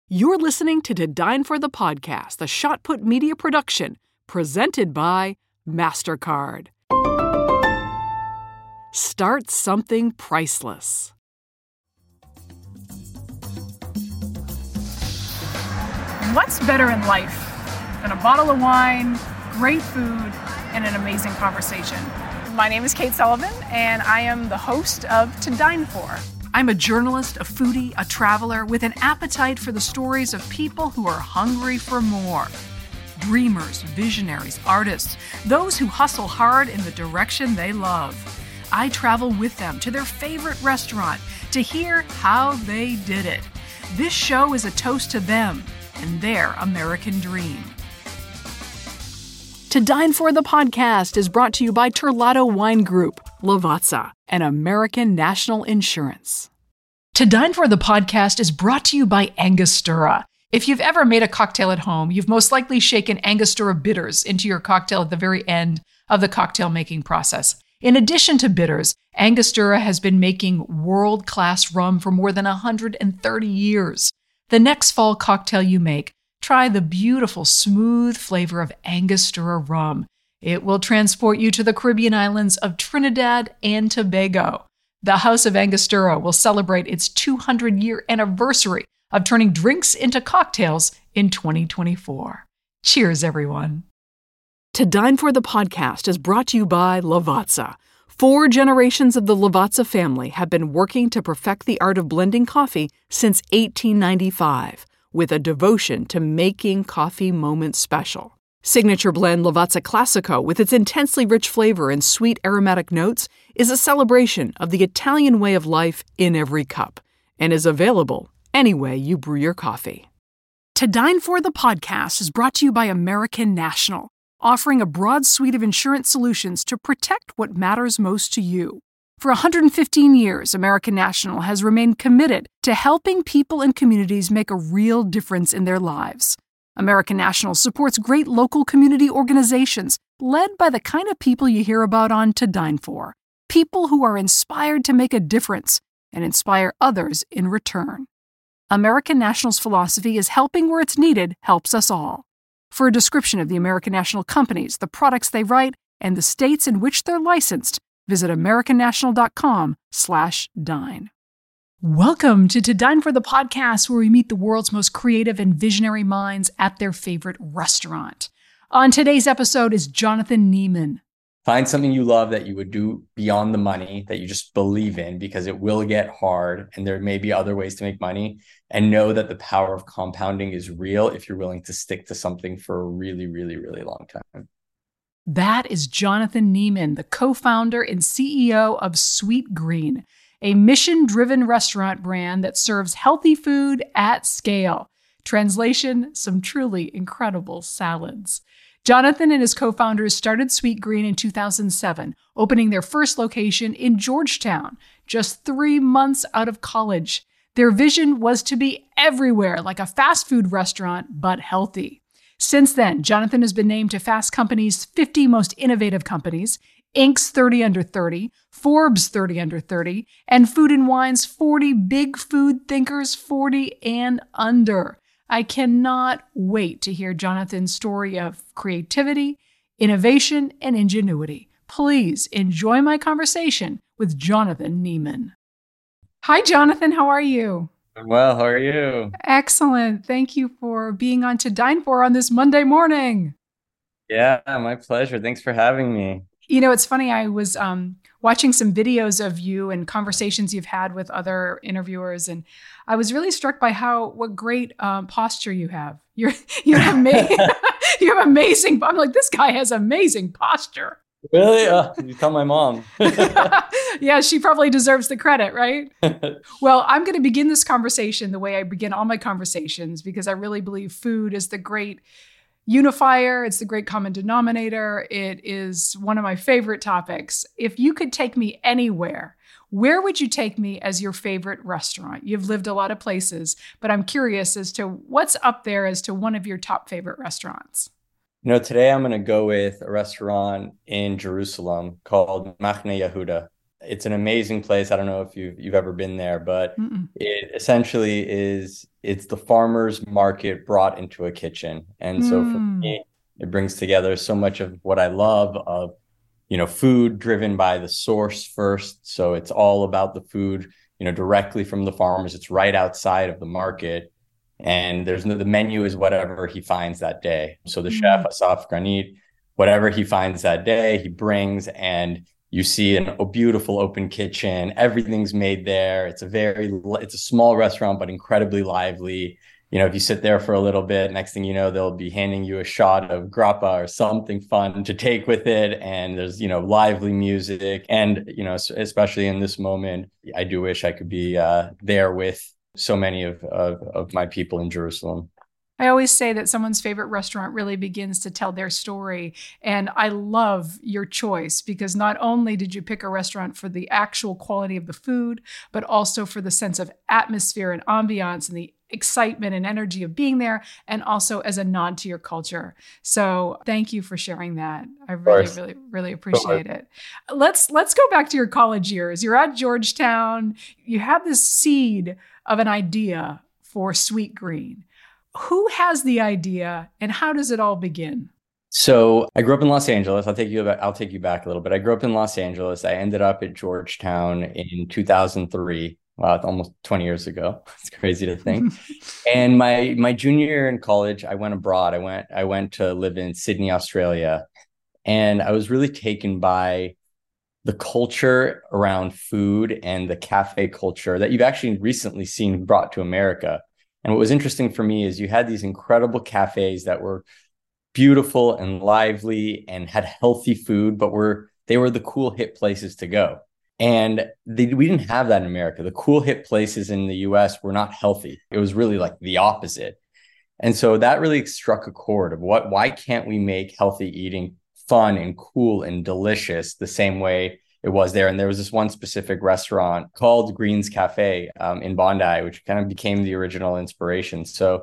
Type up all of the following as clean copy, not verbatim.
You're listening to Dine for the Podcast, a Shot Put Media production, presented by MasterCard. Start something priceless. What's better in life than a bottle of wine, great food, and an amazing conversation? My name is Kate Sullivan, and I am the host of To Dine For. I'm a journalist, a foodie, a traveler with an appetite for the stories of people who are hungry for more. Dreamers, visionaries, artists, those who hustle hard in the direction they love. I travel with them to their favorite restaurant to hear how they did it. This show is a toast to them and their American dream. To Dine For the Podcast is brought to you by Terlato Wine Group, Lavazza, and American National Insurance. To Dine For the Podcast is brought to you by Angostura. If you've ever made a cocktail at home, you've most likely shaken Angostura bitters into your cocktail at the very end of the cocktail making process. In addition to bitters, Angostura has been making world-class rum for more than 130 years. The next fall cocktail you make, try the beautiful, smooth flavor of Angostura rum. It will transport you to the Caribbean islands of Trinidad and Tobago. The House of Angostura will celebrate its 200-year anniversary of turning drinks into cocktails in 2024. Cheers, everyone. To Dine For the Podcast is brought to you by Lavazza. 4 generations of the Lavazza family have been working to perfect the art of blending coffee since 1895, with a devotion to making coffee moments special. Signature blend Lavazza Classico, with its intensely rich flavor and sweet aromatic notes, is a celebration of the Italian way of life in every cup, and is available any way you brew your coffee. To Dine For the Podcast is brought to you by American National, offering a broad suite of insurance solutions to protect what matters most to you. For 115 years, American National has remained committed to helping people and communities make a real difference in their lives. American National supports great local community organizations led by the kind of people you hear about on To Dine For, people who are inspired to make a difference and inspire others in return. American National's philosophy is helping where it's needed helps us all. For a description of the American National companies, the products they write, and the states in which they're licensed, visit americannational.com/dine. Welcome to Dine For the Podcast, where we meet the world's most creative and visionary minds at their favorite restaurant. On today's episode is Jonathan Nieman. Find something you love that you would do beyond the money that you just believe in, because it will get hard and there may be other ways to make money, and know that the power of compounding is real if you're willing to stick to something for a really, really, really long time. That is Jonathan Nieman, the co-founder and CEO of Sweetgreen, a mission-driven restaurant brand that serves healthy food at scale. Translation, some truly incredible salads. Jonathan and his co-founders started Sweetgreen in 2007, opening their first location in Georgetown, just 3 months out of college. Their vision was to be everywhere, like a fast food restaurant, but healthy. Since then, Jonathan has been named to Fast Company's 50 Most Innovative Companies, Inc.'s 30 Under 30, Forbes 30 Under 30, and Food & Wine's 40 Big Food Thinkers 40 and Under. I cannot wait to hear Jonathan's story of creativity, innovation, and ingenuity. Please enjoy my conversation with Jonathan Nieman. Hi, Jonathan. How are you? Well, how are you? Excellent. Thank you for being on To Dine For on this Monday morning. Yeah, my pleasure. Thanks for having me. You know, it's funny. I was watching some videos of you and conversations you've had with other interviewers, and I was really struck by what great posture you have. You have amazing. I'm like, this guy has amazing posture. Really? You tell my mom. Yeah, she probably deserves the credit, right? Well, I'm going to begin this conversation the way I begin all my conversations, because I really believe food is the great unifier. It's the great common denominator. It is one of my favorite topics. If you could take me anywhere, where would you take me as your favorite restaurant? You've lived a lot of places, but I'm curious as to what's up there as to one of your top favorite restaurants. You know, today I'm going to go with a restaurant in Jerusalem called Machne Yehuda. It's an amazing place. I don't know if you've ever been there, but Mm-mm. it essentially it's the farmer's market brought into a kitchen. And so for Mm. me, it brings together so much of what I love of, food driven by the source first. So it's all about the food, directly from the farmers. It's right outside of the market. And the menu is whatever he finds that day. So the chef, Mm. Asaf Granit, whatever he finds that day, he brings, and you see a beautiful open kitchen. Everything's made there. It's a small restaurant, but incredibly lively. If you sit there for a little bit, next thing you know, they'll be handing you a shot of grappa or something fun to take with it. And there's, lively music. And, especially in this moment, I do wish I could be there with so many of my people in Jerusalem. I always say that someone's favorite restaurant really begins to tell their story. And I love your choice because not only did you pick a restaurant for the actual quality of the food, but also for the sense of atmosphere and ambiance and the excitement and energy of being there, and also as a nod to your culture. So thank you for sharing that. I really, really, really appreciate it. Let's go back to your college years. You're at Georgetown. You have this seed of an idea for Sweetgreen. Who has the idea and how does it all begin? So I grew up in Los Angeles. I'll take you back a little bit. I grew up in Los Angeles. I ended up at Georgetown in 2003. Wow, it's almost 20 years ago. It's crazy to think. And my junior year in college, I went abroad. I went to live in Sydney, Australia, and I was really taken by the culture around food and the cafe culture that you've actually recently seen brought to America. And what was interesting for me is you had these incredible cafes that were beautiful and lively and had healthy food, but they were the cool hip places to go. And we didn't have that in America. The cool hip places in the US were not healthy. It was really like the opposite. And so that really struck a chord of why can't we make healthy eating fun and cool and delicious the same way it was there? And there was this one specific restaurant called Green's Cafe in Bondi, which kind of became the original inspiration. So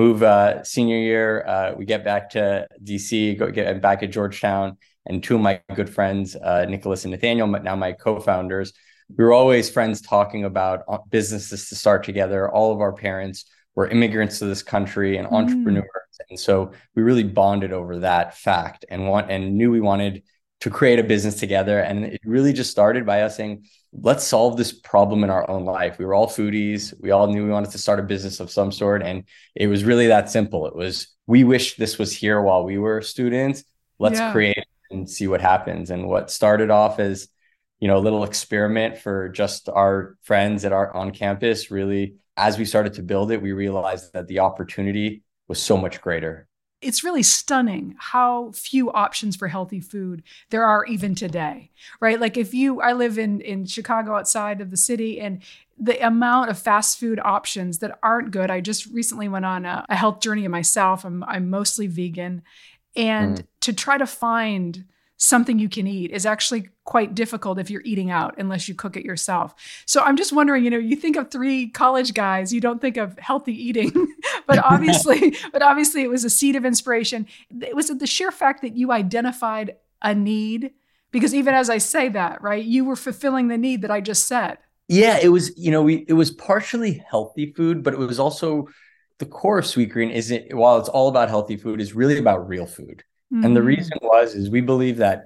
senior year, we get back to DC, get back at Georgetown, and two of my good friends, Nicholas and Nathaniel, now my co-founders, we were always friends talking about businesses to start together. All of our parents were immigrants to this country and entrepreneurs. And so we really bonded over that fact and knew we wanted to create a business together. And it really just started by us saying, let's solve this problem in our own life. We were all foodies. We all knew we wanted to start a business of some sort. And it was really that simple. It was, we wish this was here while we were students. Let's create and see what happens. And what started off as, a little experiment for just our friends on campus, really, as we started to build it, we realized that the opportunity was so much greater. It's really stunning how few options for healthy food there are even today, right? Like I live in Chicago outside of the city, and the amount of fast food options that aren't good. I just recently went on a health journey myself. I'm mostly vegan. And to try to find something you can eat is actually quite difficult if you're eating out unless you cook it yourself. So I'm just wondering, you think of three college guys, you don't think of healthy eating, but obviously it was a seed of inspiration. It was the sheer fact that you identified a need, because even as I say that, right, you were fulfilling the need that I just said. Yeah, it was, it was partially healthy food, but it was also the core of Sweetgreen while it's all about healthy food, is really about real food. Mm-hmm. And the reason is we believe that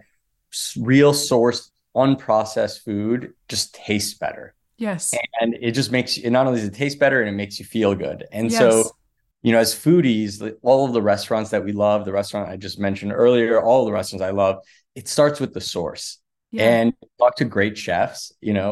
real sourced, unprocessed food just tastes better. Yes. And it just not only does it taste better, and it makes you feel good. And so, as foodies, all of the restaurants that we love, the restaurant I just mentioned earlier, all the restaurants I love, it starts with the source. Yeah. And talk to great chefs.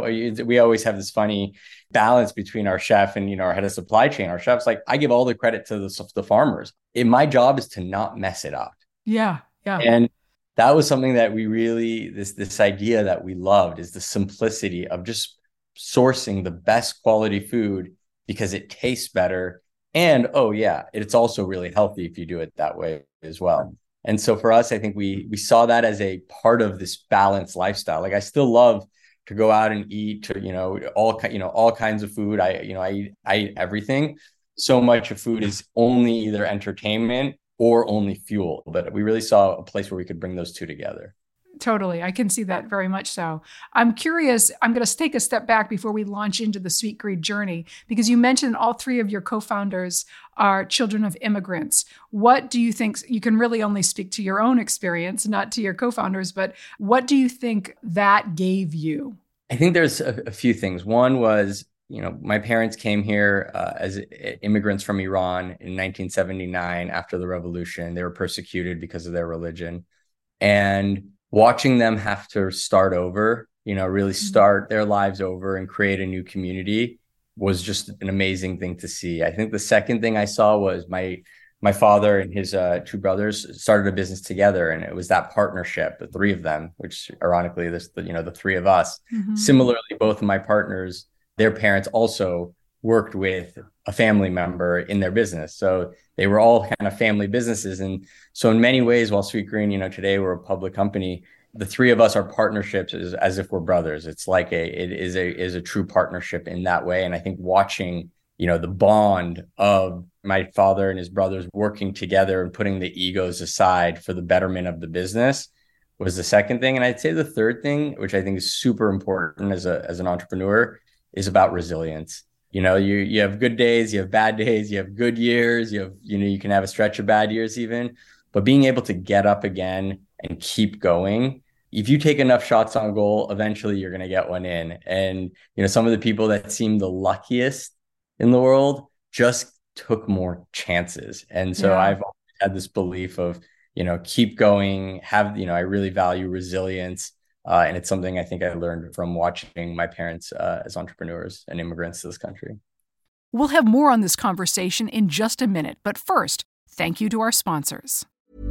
We always have this funny balance between our chef and, our head of supply chain. Our chef's like, I give all the credit to the farmers. My job is to not mess it up. Yeah. Yeah. And that was something that we really, this idea that we loved, is the simplicity of just sourcing the best quality food because it tastes better. And, it's also really healthy if you do it that way as well. And so for us, I think we saw that as a part of this balanced lifestyle. Like, I still love to go out and eat, all kinds of food. I eat everything. So much of food is only either entertainment or only fuel, but we really saw a place where we could bring those two together. Totally. I can see that very much so. I'm curious, I'm going to take a step back before we launch into the Sweet Green journey, because you mentioned all three of your co-founders are children of immigrants. What do you think, you can really only speak to your own experience, not to your co-founders, but what do you think that gave you? I think there's a few things. One was, my parents came here as immigrants from Iran in 1979 after the revolution. They were persecuted because of their religion. And watching them have to start over, really start their lives over and create a new community was just an amazing thing to see. I think the second thing I saw was my father and his two brothers started a business together, and it was that partnership, the three of them, which ironically, the three of us. Mm-hmm. Similarly, both of my partners, their parents also worked with a family member in their business. So they were all kind of family businesses. And so in many ways, while Sweet Green, today we're a public company, the three of us are partnerships as if we're brothers. It's like it is a true partnership in that way. And I think watching, the bond of my father and his brothers working together and putting the egos aside for the betterment of the business was the second thing. And I'd say the third thing, which I think is super important as an entrepreneur, is about resilience. You have good days, you have bad days, you have good years, you can have a stretch of bad years even, but being able to get up again and keep going. If you take enough shots on goal, eventually you're going to get one in. And, some of the people that seem the luckiest in the world just took more chances. And so I've always had this belief of, keep going, I really value resilience. And it's something I think I learned from watching my parents as entrepreneurs and immigrants to this country. We'll have more on this conversation in just a minute. But first, thank you to our sponsors.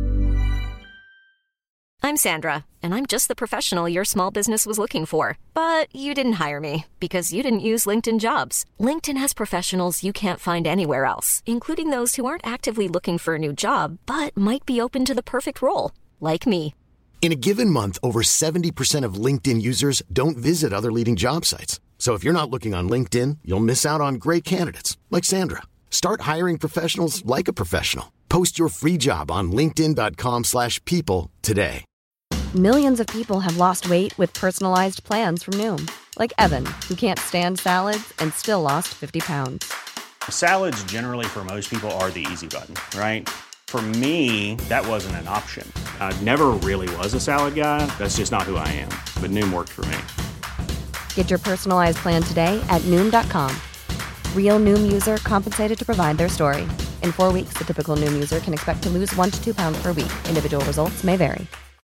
I'm Sandra, and I'm just the professional your small business was looking for. But you didn't hire me because you didn't use LinkedIn Jobs. LinkedIn has professionals you can't find anywhere else, including those who aren't actively looking for a new job, but might be open to the perfect role, like me. In a given month, over 70% of LinkedIn users don't visit other leading job sites. So if you're not looking on LinkedIn, you'll miss out on great candidates like Sandra. Start hiring professionals like a professional. Post your free job on linkedin.com/people today. Millions of people have lost weight with personalized plans from Noom, like Evan, who can't stand salads and still lost 50 pounds. Salads generally for most people are the easy button, right? For me, that wasn't an option. I never really was a salad guy. That's just not who I am. But Noom worked for me. Get your personalized plan today at Noom.com. Real Noom user compensated to provide their story. In 4 weeks, the typical Noom user can expect to lose 1 to 2 pounds per week. Individual results may vary.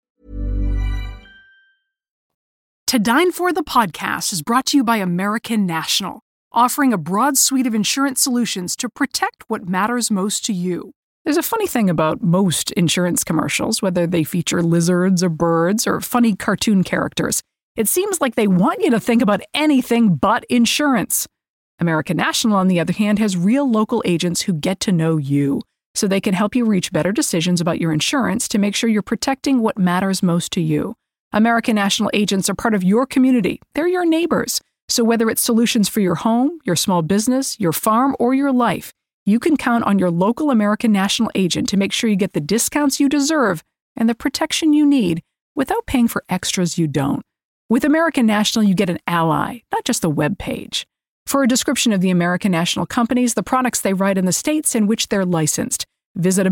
To Dine For the podcast is brought to you by American National, offering a broad suite of insurance solutions to protect what matters most to you. There's a funny thing about most insurance commercials, whether they feature lizards or birds or funny cartoon characters. It seems like they want you to think about anything but insurance. American National, on the other hand, has real local agents who get to know you, so they can help you reach better decisions about your insurance to make sure you're protecting what matters most to you. American National agents are part of your community. They're your neighbors. So whether it's solutions for your home, your small business, your farm, or your life, you can count on your local American National agent to make sure you get the discounts you deserve and the protection you need without paying for extras you don't. With American National, you get an ally, not just a web page. For a description of the American National companies, the products they write, and the states in which they're licensed, visit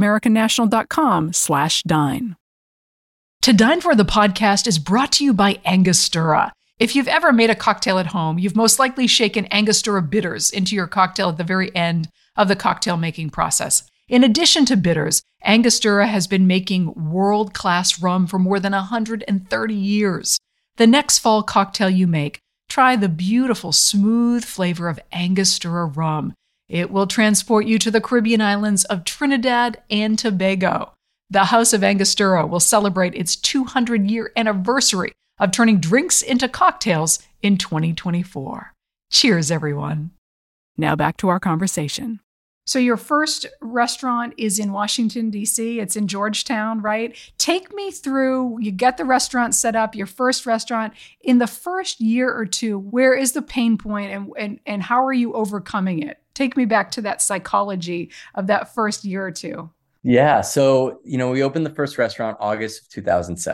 americannational.com/dine. To Dine For the podcast is brought to you by Angostura. If you've ever made a cocktail at home, you've most likely shaken Angostura bitters into your cocktail at the very end of the cocktail making process. In addition to bitters, Angostura has been making world-class rum for more than 130 years. The next fall cocktail you make, try the beautiful, smooth flavor of Angostura rum. It will transport you to the Caribbean islands of Trinidad and Tobago. The House of Angostura will celebrate its 200-year anniversary of turning drinks into cocktails in 2024. Cheers, everyone. Now back to our conversation. So your first restaurant is in Washington, D.C. It's in Georgetown, right? Take me through, you get the restaurant set up, your first restaurant. In the first year or two, where is the pain point and how are you overcoming it? Take me back to that psychology of that first year or two. Yeah. So, we opened the first restaurant August of 2007.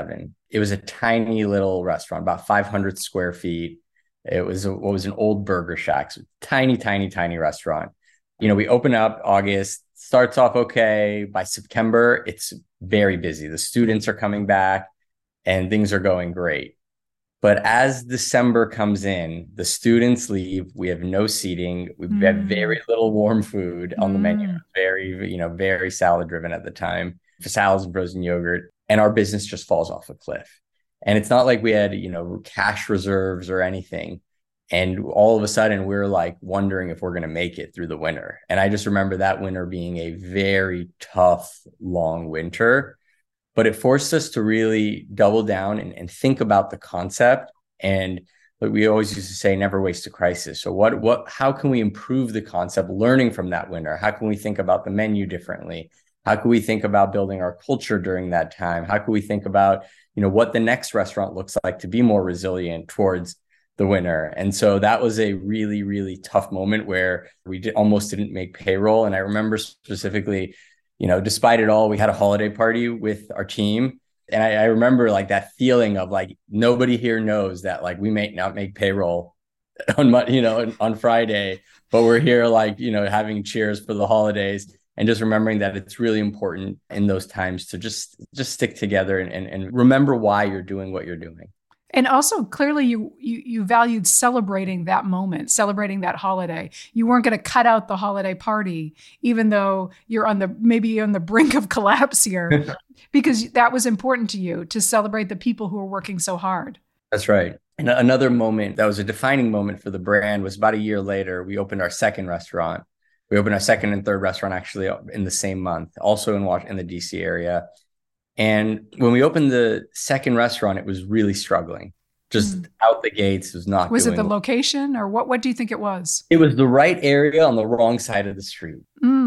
It was a tiny little restaurant, about 500 square feet. It was what was an old burger shack. So tiny, tiny, tiny restaurant. We open up August, starts off okay. By September, it's very busy. The students are coming back and things are going great. But as December comes in, the students leave. We have no seating. We have very little warm food on the menu. Very, very salad driven at the time. Salads and frozen yogurt. And our business just falls off a cliff. And it's not like we had, cash reserves or anything. And all of a sudden we're like wondering if we're going to make it through the winter. And I just remember that winter being a very tough, long winter. But it forced us to really double down and think about the concept. And like we always used to say, never waste a crisis. So how can we improve the concept, learning from that winter? How can we think about the menu differently? How can we think about building our culture during that time? How can we think about, what the next restaurant looks like to be more resilient towards the winter? And so that was a really, really tough moment where we almost didn't make payroll. And I remember specifically, despite it all, we had a holiday party with our team. And I remember like that feeling of like, nobody here knows that like we may not make payroll on Friday, but we're here like, having cheers for the holidays and just remembering that it's really important in those times to just stick together and remember why you're doing what you're doing. And also, clearly, you valued celebrating that moment, celebrating that holiday. You weren't going to cut out the holiday party, even though you're maybe on the brink of collapse here, because that was important to you to celebrate the people who are working so hard. That's right. And another moment that was a defining moment for the brand was about a year later. We opened our second restaurant. We opened our second and third restaurant actually in the same month, also in the DC area. And when we opened the second restaurant, it was really struggling. Just out the gates, was not. Was it the location, or what do you think it was? It was the right area on the wrong side of the street,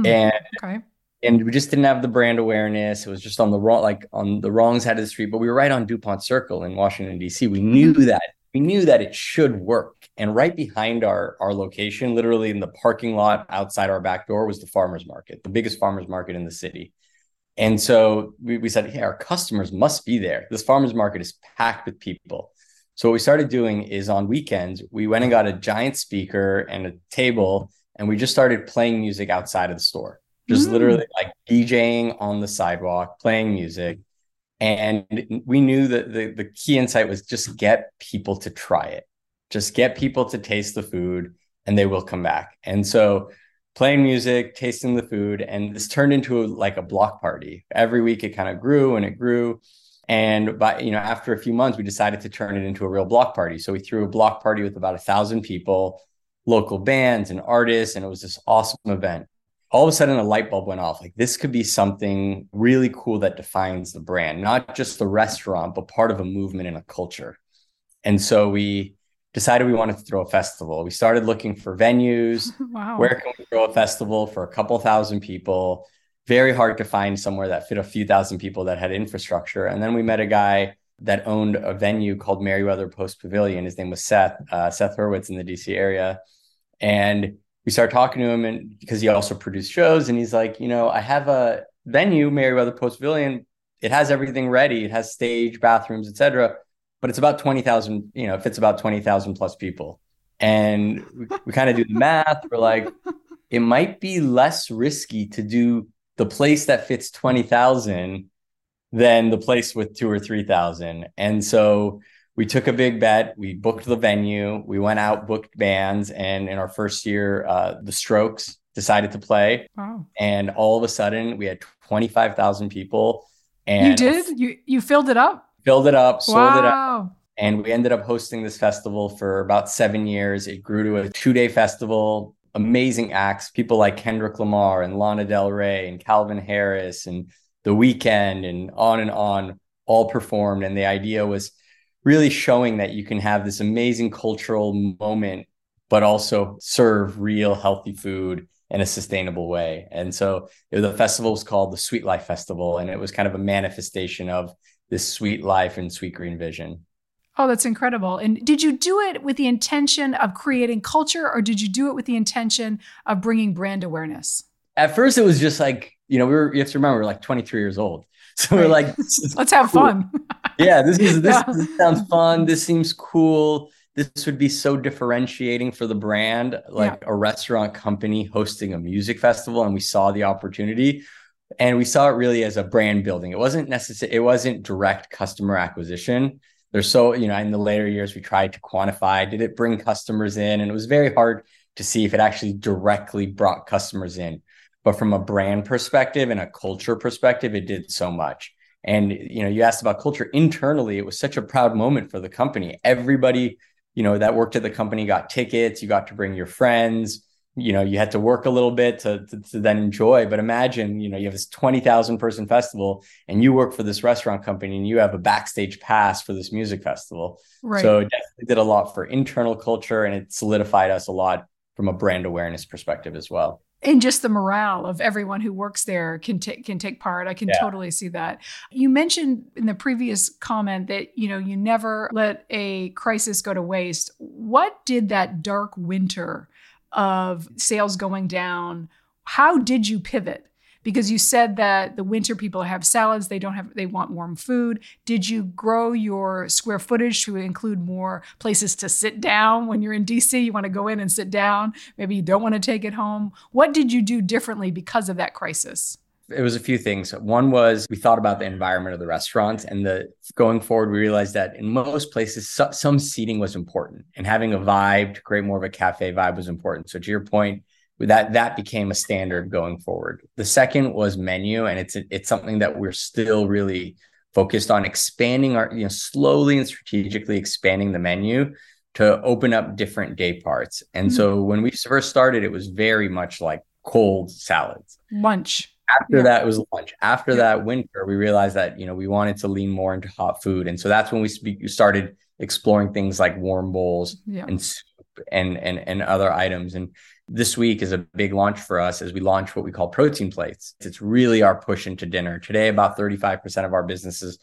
and we just didn't have the brand awareness. It was just on the wrong side of the street. But we were right on DuPont Circle in Washington D.C. We knew that it should work. And right behind our location, literally in the parking lot outside our back door, was the farmers market, the biggest farmers market in the city. And so we said, hey, our customers must be there. This farmers market is packed with people. So what we started doing is on weekends, we went and got a giant speaker and a table, and we just started playing music outside of the store, just literally like DJing on the sidewalk, playing music. And we knew that the key insight was just get people to try it, just get people to taste the food, and they will come back. And so playing music, tasting the food, and this turned into like a block party. Every week it kind of grew and it grew. And after a few months, we decided to turn it into a real block party. So we threw a block party with about 1,000 people, local bands and artists, and it was this awesome event. All of a sudden, a light bulb went off. Like, this could be something really cool that defines the brand, not just the restaurant, but part of a movement and a culture. And so we decided we wanted to throw a festival. We started looking for venues. Wow. Where can we throw a festival for a couple thousand people? Very hard to find somewhere that fit a few thousand people that had infrastructure. And then we met a guy that owned a venue called Merriweather Post Pavilion. His name was Seth Hurwitz in the DC area. And we started talking to him, and because he also produced shows, and he's like, I have a venue, Merriweather Post Pavilion. It has everything ready. It has stage, bathrooms, etc. But it's about 20,000, it fits about 20,000 plus people. And we kind of do the math. We're like, it might be less risky to do the place that fits 20,000 than the place with 2,000 or 3,000. And so we took a big bet. We booked the venue. We went out, booked bands. And in our first year, the Strokes decided to play. Wow. And all of a sudden, we had 25,000 people. And you did? You filled it up? Filled it up, sold it out. Wow. And we ended up hosting this festival for about 7 years. It grew to a 2-day festival. Amazing acts, people like Kendrick Lamar and Lana Del Rey and Calvin Harris and The Weeknd and on, all performed. And the idea was really showing that you can have this amazing cultural moment, but also serve real healthy food in a sustainable way. And so the festival was called the Sweet Life Festival, and it was kind of a manifestation of this sweet life and Sweetgreen vision. Oh, that's incredible. And did you do it with the intention of creating culture, or did you do it with the intention of bringing brand awareness? At first, it was just like, you have to remember, we're like 23 years old. So Right. we're like, let's have fun. Yeah, this sounds fun. This seems cool. This would be so differentiating for the brand, like a restaurant company hosting a music festival. And we saw the opportunity, and we saw it really as a brand building. It wasn't necessary. It wasn't direct customer acquisition. There's so, in the later years, we tried to quantify, did it bring customers in? And it was very hard to see if it actually directly brought customers in. But from a brand perspective and a culture perspective, it did so much. And, you asked about culture internally. It was such a proud moment for the company. Everybody, that worked at the company got tickets. You got to bring your friends. You had to work a little bit to then enjoy. But imagine, you have this 20,000 person festival and you work for this restaurant company and you have a backstage pass for this music festival. Right. So it definitely did a lot for internal culture, and it solidified us a lot from a brand awareness perspective as well. And just the morale of everyone who works there can take part. I can totally see that. You mentioned in the previous comment that, you never let a crisis go to waste. What did that dark winter of sales going down, how did you pivot? Because you said that the winter people have salads, they want warm food. Did you grow your square footage to include more places to sit down? When you're in DC, you want to go in and sit down. Maybe you don't want to take it home. What did you do differently because of that crisis? It was a few things. One was we thought about the environment of the restaurants, and going forward, we realized that in most places, some seating was important, and having a vibe to create more of a cafe vibe was important. So to your point, that became a standard going forward. The second was menu, and it's something that we're still really focused on expanding slowly and strategically expanding the menu to open up different day parts. And so when we first started, it was very much like cold salads. Lunch. After that, it was lunch. After that winter, we realized that, we wanted to lean more into hot food. And so that's when we started exploring things like warm bowls and soup and other items. And this week is a big launch for us as we launch what we call protein plates. It's really our push into dinner. Today, about 35% of our businesses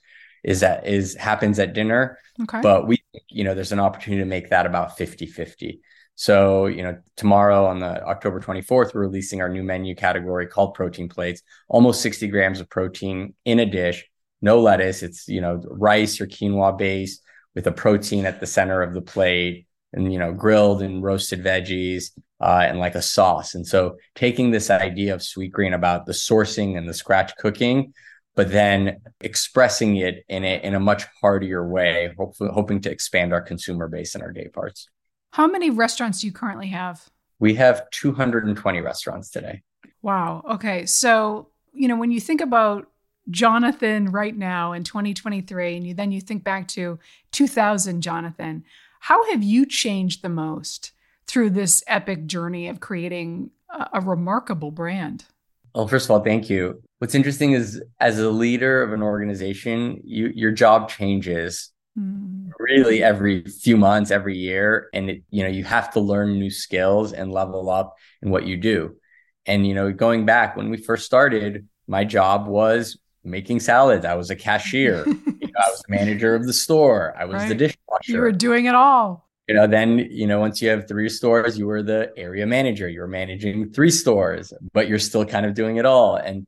happens at dinner. Okay. But we think, there's an opportunity to make that about 50-50. So, tomorrow on the October 24th, we're releasing our new menu category called protein plates, almost 60 grams of protein in a dish, no lettuce. It's, rice or quinoa base with a protein at the center of the plate and, grilled and roasted veggies and like a sauce. And so taking this idea of Sweetgreen about the sourcing and the scratch cooking, but then expressing it in a much heartier way, hoping to expand our consumer base and our day parts. How many restaurants do you currently have? We have 220 restaurants today. Wow. Okay. So, when you think about Jonathan right now in 2023, and then you think back to 2000 Jonathan, how have you changed the most through this epic journey of creating a remarkable brand? Well, first of all, thank you. What's interesting is as a leader of an organization, your job changes really every few months, every year. And you have to learn new skills and level up in what you do. And, going back when we first started, my job was making salads. I was a cashier. I was the manager of the store. I was the dishwasher. You were doing it all. Then, once you have 3 stores, you were the area manager. You were managing 3 stores, but you're still kind of doing it all. And,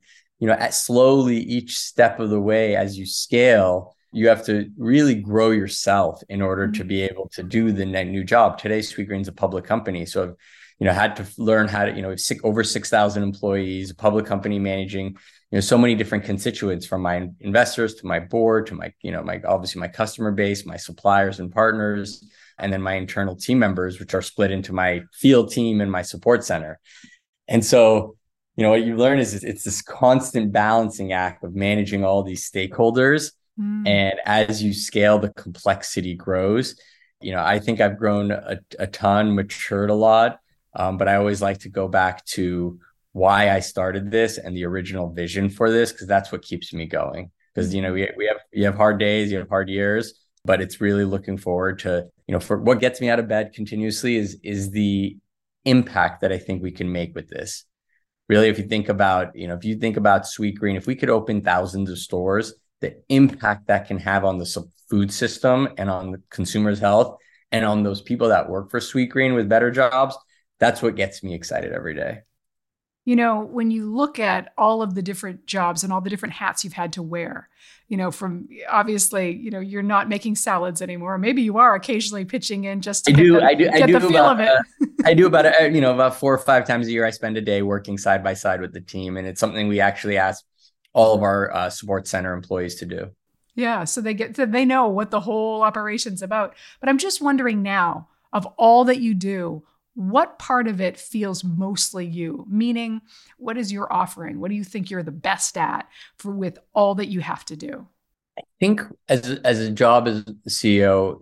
slowly each step of the way as you scale, you have to really grow yourself in order to be able to do the new job. Today, Sweetgreen's a public company. So I've, had to learn how to, over 6,000 employees, a public company managing, so many different constituents, from my investors to my board, to my, obviously my customer base, my suppliers and partners, and then my internal team members, which are split into my field team and my support center. And so, what you learn is it's this constant balancing act of managing all these stakeholders. And as you scale, the complexity grows. I think I've grown a ton, matured a lot. But I always like to go back to why I started this and the original vision for this, because that's what keeps me going. Because, you have hard days, you have hard years, but it's really looking forward to, for what gets me out of bed continuously is the impact that I think we can make with this. Really, if you think about, Sweetgreen, if we could open thousands of stores, the impact that can have on the food system and on the consumer's health and on those people that work for Sweetgreen with better jobs, that's what gets me excited every day. When you look at all of the different jobs and all the different hats you've had to wear, from obviously, you're not making salads anymore. Maybe you are occasionally pitching in just to get the feel of it. I do about 4 or 5 times a year. I spend a day working side by side with the team. And it's something we actually ask all of our support center employees to do. Yeah. So they know what the whole operation's about. But I'm just wondering now, of all that you do, what part of it feels mostly you? Meaning, what is your offering? What do you think you're the best at with all that you have to do? I think as a job as the CEO,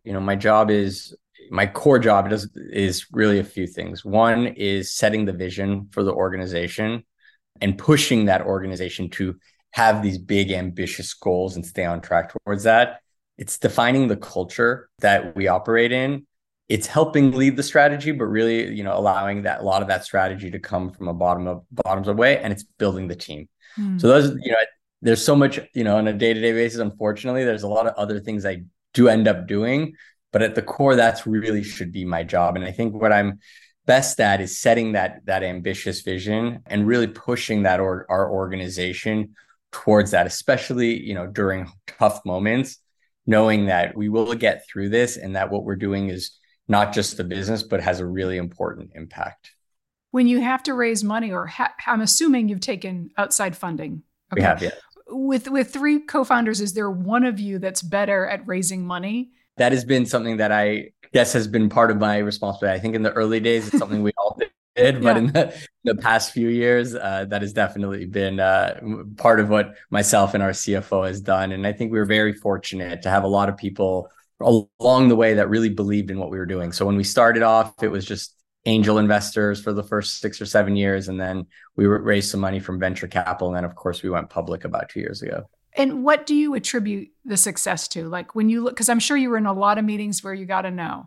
my core job is really a few things. One is setting the vision for the organization and pushing that organization to have these big, ambitious goals and stay on track towards that. It's defining the culture that we operate in. It's helping lead the strategy, but really, allowing a lot of that strategy to come from a bottoms up way, and it's building the team. So those, there's so much, on a day-to-day basis. Unfortunately, there's a lot of other things I do end up doing, but at the core, that's really should be my job. And I think what I'm best at is setting that ambitious vision and really pushing that our organization towards that, especially, during tough moments, knowing that we will get through this and that what we're doing is not just the business, but has a really important impact. When you have to raise money, or I'm assuming you've taken outside funding. Okay. We have, yeah. With 3 co-founders, is there one of you that's better at raising money? That has been something that I guess has been part of my responsibility. I think in the early days, it's something we all did, but in the past few years, that has definitely been part of what myself and our CFO has done. And I think we were very fortunate to have a lot of people along the way that really believed in what we were doing. So when we started off, it was just angel investors for the first 6 or 7 years. And then we raised some money from venture capital. And then, of course, we went public about 2 years ago. And what do you attribute the success to? Like when you look, because I'm sure you were in a lot of meetings where you got to know,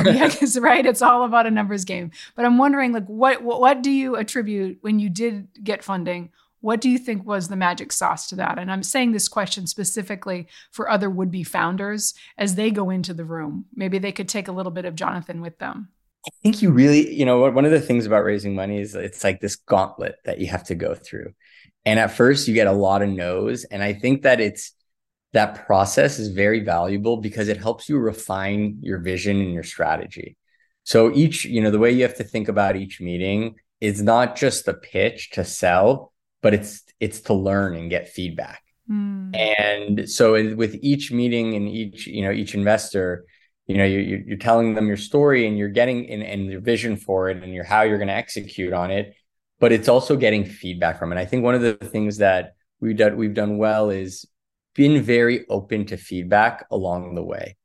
right? It's all about a numbers game. But I'm wondering, like, what do you attribute when you did get funding? What do you think was the magic sauce to that? And I'm saying this question specifically for other would-be founders as they go into the room. Maybe they could take a little bit of Jonathan with them. I think you really, one of the things about raising money is it's like this gauntlet that you have to go through. And at first you get a lot of no's. And I think that that process is very valuable because it helps you refine your vision and your strategy. So the way you have to think about each meeting is not just the pitch to sell, but it's to learn and get feedback. And so with each meeting and each investor, you're telling them your story and you're getting and your vision for it and how you're going to execute on it, but it's also getting feedback from it. And I think one of the things that we've done well is been very open to feedback along the way.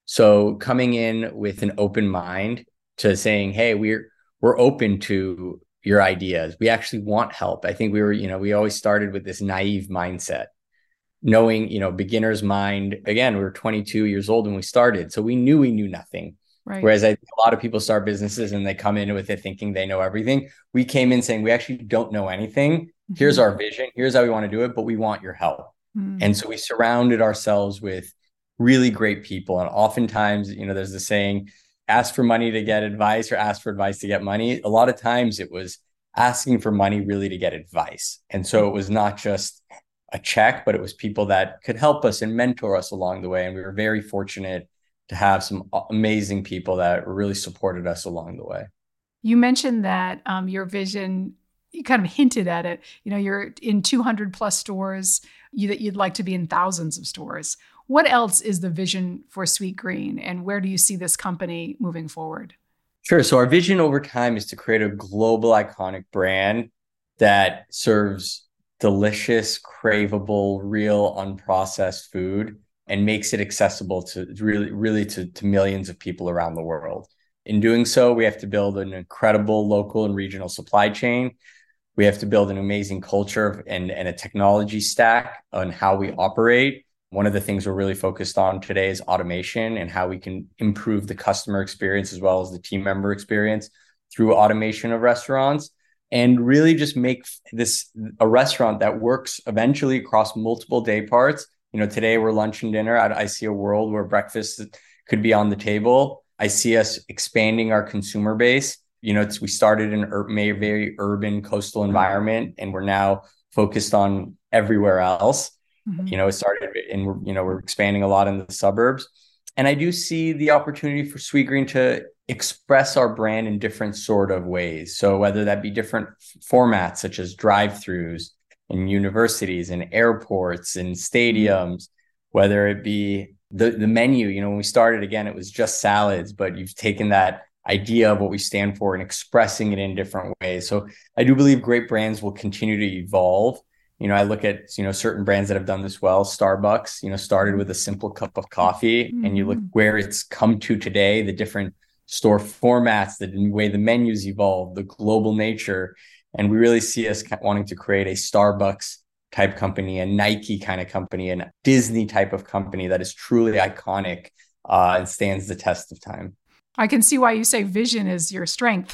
So coming in with an open mind to saying, hey, we're open to your ideas. We actually want help. I think we always started with this naive mindset, knowing, beginner's mind. Again, we were 22 years old when we started. So we knew nothing. Right. Whereas a lot of people start businesses and they come in with it thinking they know everything. We came in saying, we actually don't know anything. Mm-hmm. Here's our vision. Here's how we want to do it, but we want your help. Mm-hmm. And so we surrounded ourselves with really great people. And oftentimes, there's the saying, ask for money to get advice or ask for advice to get money. A lot of times it was asking for money really to get advice. And so it was not just a check, but it was people that could help us and mentor us along the way. And we were very fortunate to have some amazing people that really supported us along the way. You mentioned that your vision, you kind of hinted at it. You're in 200 plus stores, that you'd like to be in thousands of stores. What else is the vision for Sweetgreen, and where do you see this company moving forward? Sure. So our vision over time is to create a global iconic brand that serves delicious, craveable, real, unprocessed food and makes it accessible to really to millions of people around the world. In doing so, we have to build an incredible local and regional supply chain. We have to build an amazing culture and a technology stack on how we operate. One of the things we're really focused on today is automation and how we can improve the customer experience as well as the team member experience through automation of restaurants, and really just make this a restaurant that works eventually across multiple day parts. Today we're lunch and dinner. I see a world where breakfast could be on the table. I see us expanding our consumer base we started in a very urban coastal environment, and we're now focused on everywhere else. It started and we're expanding a lot in the suburbs. And I do see the opportunity for Sweetgreen to express our brand in different sort of ways. So whether that be different formats such as drive-throughs in universities and airports and stadiums, whether it be the menu, when we started, again, it was just salads, but you've taken that idea of what we stand for and expressing it in different ways. So I do believe great brands will continue to evolve. I look at, certain brands that have done this well. Starbucks, started with a simple cup of coffee, and you look where it's come to today, the different store formats, the way the menus evolve, the global nature. And we really see us wanting to create a Starbucks type company, a Nike kind of company, and a Disney type of company that is truly iconic and stands the test of time. I can see why you say vision is your strength.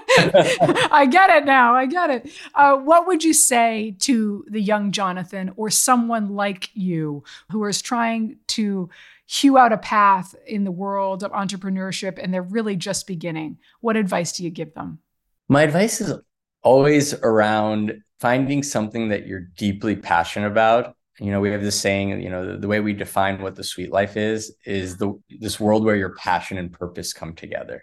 I get it now. I get it. What would you say to the young Jonathan or someone like you who is trying to hew out a path in the world of entrepreneurship and they're really just beginning? What advice do you give them? My advice is always around finding something that you're deeply passionate about. We have this saying, the way we define what the sweet life is this world where your passion and purpose come together.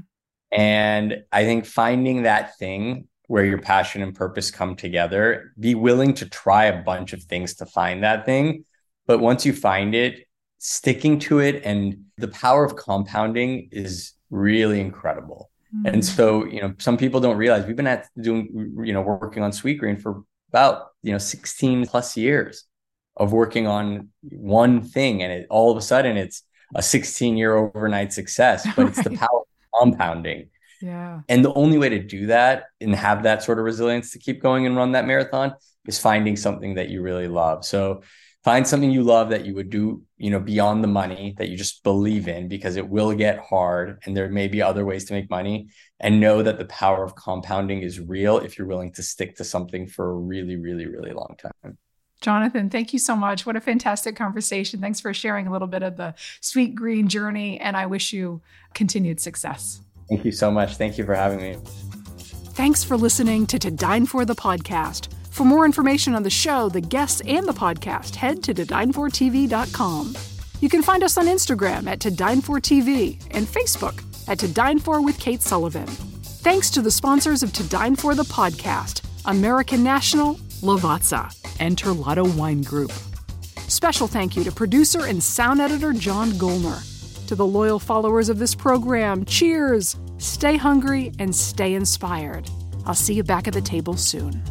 And I think finding that thing where your passion and purpose come together, be willing to try a bunch of things to find that thing. But once you find it, sticking to it, and the power of compounding is really incredible. And so, some people don't realize we've been working on Sweetgreen for about, 16 plus years of working on one thing. And all of a sudden it's a 16-year overnight success, but it's the power of compounding. Yeah. And the only way to do that and have that sort of resilience to keep going and run that marathon is finding something that you really love. So find something you love that you would do, beyond the money, that you just believe in, because it will get hard and there may be other ways to make money, and know that the power of compounding is real if you're willing to stick to something for a really, really, really long time. Jonathan, thank you so much. What a fantastic conversation. Thanks for sharing a little bit of the Sweetgreen journey, and I wish you continued success. Thank you so much. Thank you for having me. Thanks for listening to Dine For the podcast. For more information on the show, the guests, and the podcast, head to todinefortv.com. You can find us on Instagram at todinefortv and Facebook at To Dine For with Kate Sullivan. Thanks to the sponsors of To Dine For the podcast, American National, Lavazza, and Terlato Wine Group. Special thank you to producer and sound editor John Golner. To the loyal followers of this program, cheers, stay hungry, and stay inspired. I'll see you back at the table soon.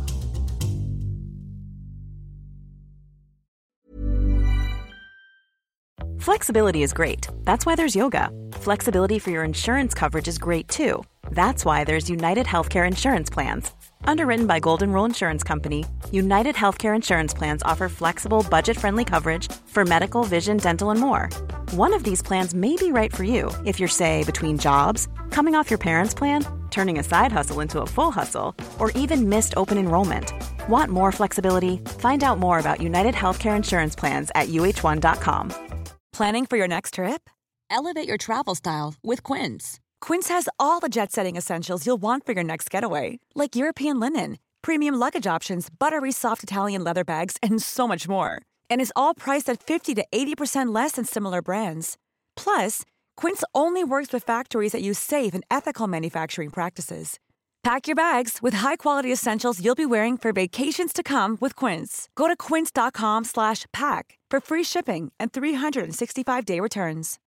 Flexibility is great. That's why there's yoga. Flexibility for your insurance coverage is great too. That's why there's United Healthcare Insurance Plans. Underwritten by Golden Rule Insurance Company, United Healthcare Insurance Plans offer flexible, budget-friendly coverage for medical, vision, dental, and more. One of these plans may be right for you if you're, say, between jobs, coming off your parents' plan, turning a side hustle into a full hustle, or even missed open enrollment. Want more flexibility? Find out more about United Healthcare Insurance Plans at uh1.com. Planning for your next trip? Elevate your travel style with Quince. Quince has all the jet-setting essentials you'll want for your next getaway, like European linen, premium luggage options, buttery soft Italian leather bags, and so much more. And is all priced at 50 to 80% less than similar brands. Plus, Quince only works with factories that use safe and ethical manufacturing practices. Pack your bags with high-quality essentials you'll be wearing for vacations to come with Quince. Go to quince.com/pack for free shipping and 365-day returns.